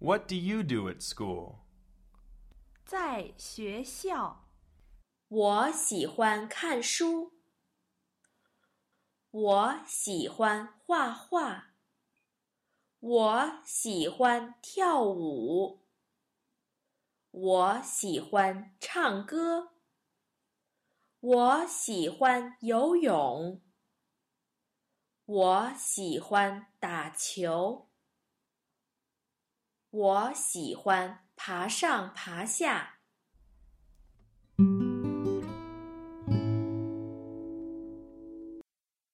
What do you do at school? 在学校。 我喜欢看书。我喜欢画画。我喜欢跳舞。我喜欢唱歌。我喜欢游泳。我喜欢打球。我喜欢爬上爬下。